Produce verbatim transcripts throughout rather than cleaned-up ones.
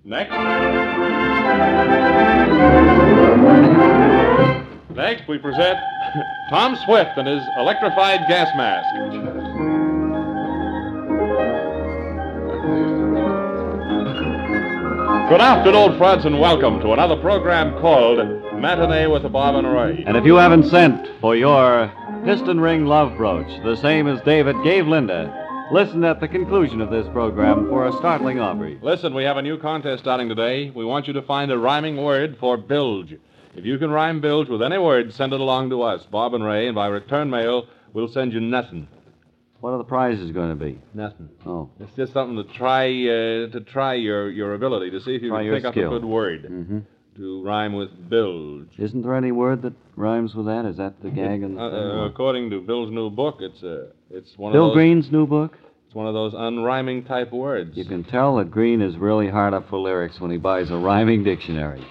Next. Next, we present Tom Swift and his electrified gas mask. Good afternoon, friends, and welcome to another program called Matinee with Bob and Ray. And if you haven't sent for your piston ring love brooch, the same as David gave Linda, listen at the conclusion of this program for a startling offer. Listen, we have a new contest starting today. We want you to find a rhyming word for bilge. If you can rhyme bilge with any word, send it along to us, Bob and Ray, and by return mail, we'll send you nothing. What are the prizes going to be? Nothing. Oh. It's just something to try uh, to try your, your ability, to see if you Try can your think skill. up a good word Mm-hmm. to rhyme with bilge. Isn't there any word that rhymes with that? Is that the gag? In the Uh, uh, according to Bill's new book, it's uh, it's one Bill of those, Green's new book? It's one of those unrhyming type words. You can tell that Green is really hard up for lyrics when he buys a rhyming dictionary.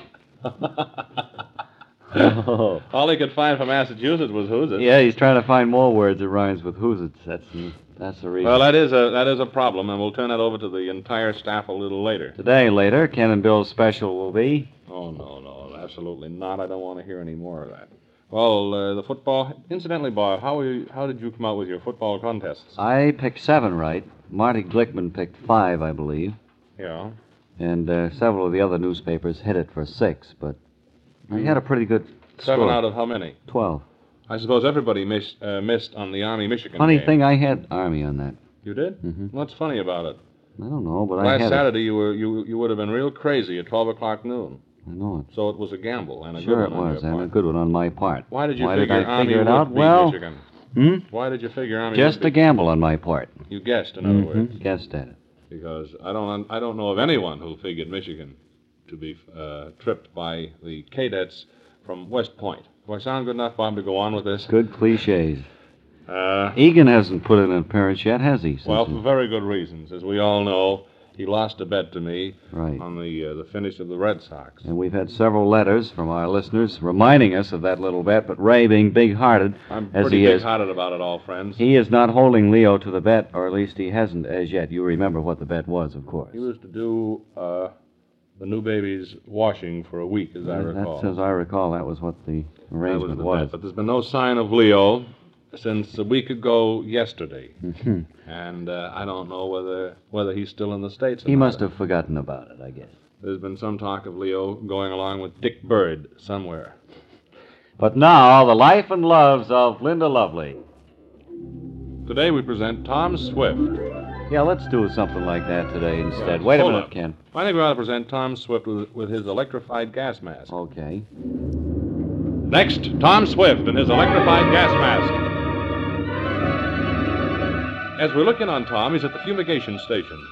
Oh. All he could find from Massachusetts was who's it. Yeah, he's trying to find more words that rhymes with who's it. That's that's the reason. Well, that is a that is a problem, and we'll turn that over to the entire staff a little later. Today, later, Ken and Bill's special will be... Oh, no, no, absolutely not. I don't want to hear any more of that. Well, uh, the football... Incidentally, Bob, how, were you, how did you come out with your football contests? I picked seven right. Marty Glickman picked five, I believe. Yeah. And uh, several of the other newspapers hit it for six, but I had a pretty good Seven score. out of how many? Twelve. I suppose everybody missed, uh, missed on the Army-Michigan Funny game. thing, I had Army on that. You did? Mhm. What's funny about it? I don't know, but I Last had Saturday, you were you you would have been real crazy at twelve o'clock noon. it. I know it. So it was a gamble and a Sure good it one on was, your and a part. good one on my part. Why did you Why figure did I Army figure it would out? beat Well, Michigan? Hmm? Why did you figure Army Just would a beat- gamble on my part. You guessed, in other words. Mhm. Guessed at it. Because I don't I don't know of anyone who figured Michigan to be uh, tripped by the cadets from West Point. Do I sound good enough, Bob, to go on with this? Good cliches. Uh, Egan hasn't put in an appearance yet, has he? since well, he- for very good reasons. As we all know, he lost a bet to me Right. on the uh, the finish of the Red Sox. And we've had several letters from our listeners reminding us of that little bet, but Ray, being big-hearted, I'm as pretty he is, big-hearted about it all, friends. he is not holding Leo to the bet, or at least he hasn't as yet. You remember what the bet was, of course. He was to do uh, the new baby's washing for a week, as I recall. That's, as I recall, that was what the That arrangement the was. bet. But there's been no sign of Leo since a week ago yesterday. Mhm. And uh, I don't know whether whether he's still in the States or He not. must have forgotten about it, I guess. There's been some talk of Leo going along with Dick Bird somewhere. But now, the life and loves of Linda Lovely. Today we present Tom Swift. Yeah, let's do something like that today instead. Yeah, Wait a hold minute, up. Ken. I think we ought to present Tom Swift with, with his electrified gas mask. Okay. Next, Tom Swift and his electrified gas mask. As we look in on Tom, he's at the fumigation station.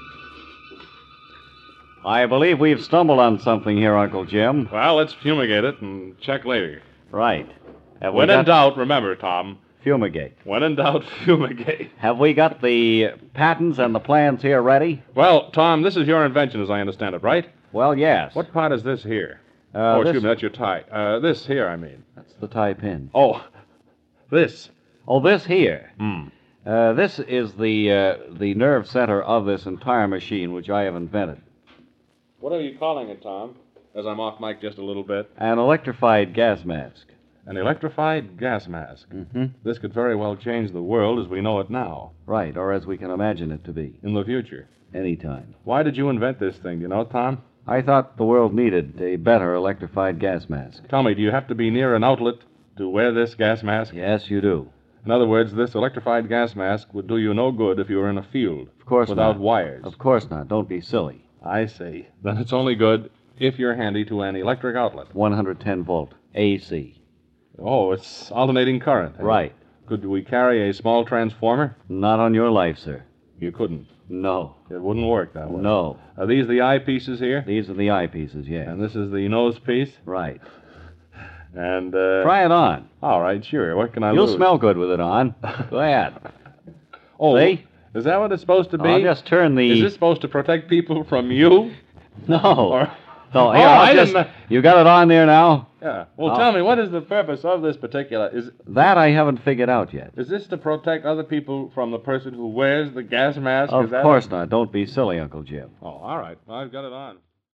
I believe we've stumbled on something here, Uncle Jim. Well, let's fumigate it and check later. Right. Have When we in got... doubt, remember, Tom, Fumigate. when in doubt, fumigate. Have we got the patents and the plans here ready? Well, Tom, this is your invention, as I understand it, right? Well, yes. What part is this here? Uh, oh, excuse this- me, that's your tie. Uh, this here, I mean. That's the tie pin. Oh, this. Oh, this here. Hmm. Uh, this is the uh, the nerve center of this entire machine, which I have invented. What are you calling it, Tom? As I'm off mic just a little bit. An electrified gas mask. An electrified gas mask. Mm-hmm. This could very well change the world as we know it now, Right, or as we can imagine it to be. in the future. Anytime. Why did you invent this thing, do you know, Tom? I thought the world needed a better electrified gas mask. Tell me, do you have to be near an outlet to wear this gas mask? Yes, you do. In other words, this electrified gas mask would do you no good if you were in a field. Of course Without not. wires. Of course not. Don't be silly. I see. Then it's only good if you're handy to an electric outlet. one hundred ten volt A C. Oh, it's alternating current. eh? Right. Could we carry a small transformer? Not on your life, sir. You couldn't. No. It wouldn't work that way. No. Are these the eyepieces here? These are the eyepieces, yes. And this is the nose piece? Right. And, uh... Try it on. All right, sure. What can I You'll lose? smell good with it on. Go ahead. Oh, See? is that what it's supposed to be? I'll just turn the... Is this supposed to protect people from you? No. Or... No, Oh, here, I I'll just... didn't... You got it on there now? Yeah. Well, Oh. tell me, what is the purpose of this particular... Is That I haven't figured out yet. is this to protect other people from the person who wears the gas mask? Of Is that course not. Don't be silly, Uncle Jim. Oh, all right. Well, I've got it on.